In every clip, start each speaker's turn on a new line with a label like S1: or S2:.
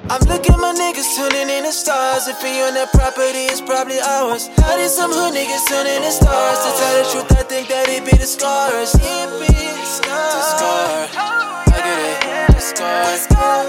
S1: I'm looking my niggas tuning in the stars. If you on that property, it's probably ours. How did some hood niggas tune in the stars? To tell the truth, I think that it be the scars. It be the scars. I get it, the scars.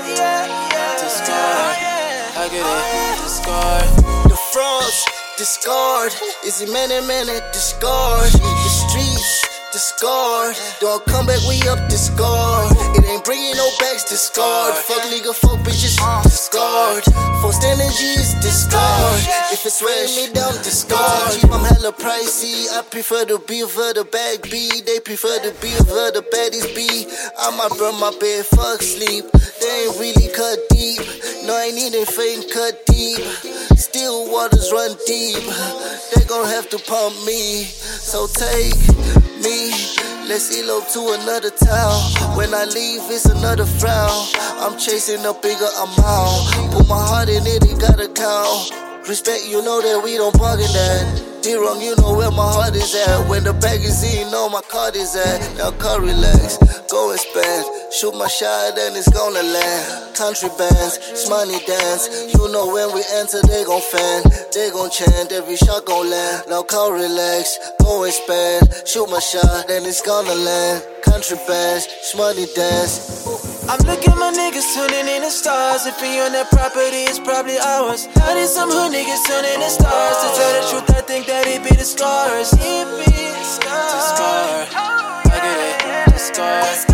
S1: The scars. I get it, the scars.
S2: The frauds, discard. Is it minute, discard. The streets, discard. Don't come back, we up, discard. It ain't bringing no backs, discard. Fuck legal, fuck bitches, discard. Forced energies, discard. If it's weighing me down, discard. I'm hella pricey, I prefer to be for the bag B. They prefer to be for the baddies B. I might burn my bed, fuck sleep. They ain't really cut deep. No, I ain't even fake cut deep. Still waters run deep. They gon' have to pump me. So take me, let's elope to another town. When I leave, it's another frown. I'm chasing a bigger amount. Put my heart in it, it gotta count. Respect, you know that we don't bargain that. D-Wrong, you know where my heart is at. When the bag is in, know my card is at. Now car relax, go and spend. Shoot my shot and it's gonna land. Country bands, money dance. You know when we enter, they gon' fan. They gon' chant, every shot gon' land. Now car relax, go and spend. Shoot my shot and it's gonna land. Country bands, money dance.
S1: I'm looking my niggas tuning in the stars. If you on that property, it's probably ours. How did some hood niggas tuning in the stars? To tell the truth, I think that it be the scars. It be the scars. I get it, the scars.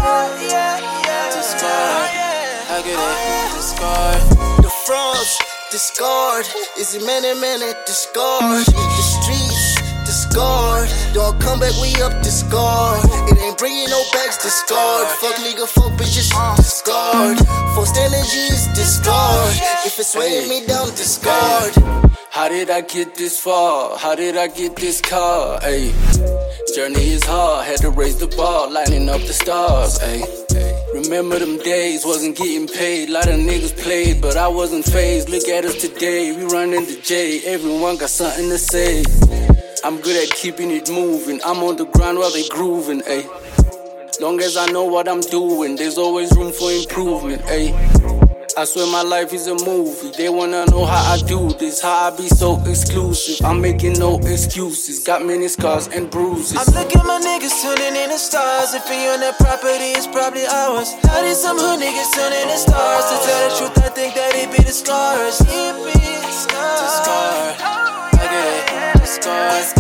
S1: The scars. I get it, the scars.
S2: The frauds, discard. Is it minute, discard. The streets, discard. Don't come back, we up, discard. It ain't bringing no backs, discard. Fuck legal, fuck bitches, discard. Forced energies, discard. If it's weighing me down, discard.
S3: How did I get this far? How did I get this car? Ayy, journey is hard, had to raise the bar, lining up the stars. Ayy, remember them days, wasn't getting paid. Lot of niggas played, but I wasn't phased. Look at us today, we running the J. Everyone got something to say. I'm good at keeping it moving. I'm on the grind while they grooving. Ayy, long as I know what I'm doing, there's always room for improvement. Ayy, I swear my life is a movie. They wanna know how I do this, how I be so exclusive. I'm making no excuses, got many scars and bruises.
S1: I'm looking my niggas tuning in the stars. If you on that property, it's probably ours. How did some hood niggas tuning in the stars? To tell the truth, I think that it be the scars. It be the scars. I get it, the scars.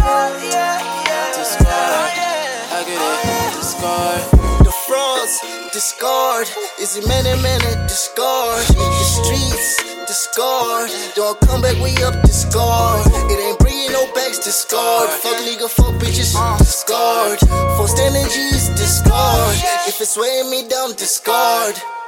S1: The scars. I get it, the scars.
S2: The frauds, discard. Is it minute, discard. The streets, discard. Don't come back, we up, discard. It ain't bringing no backs, discard. Fuck legal, fuck bitches, discard. Forced energies, discard. If it's weighing me down, discard.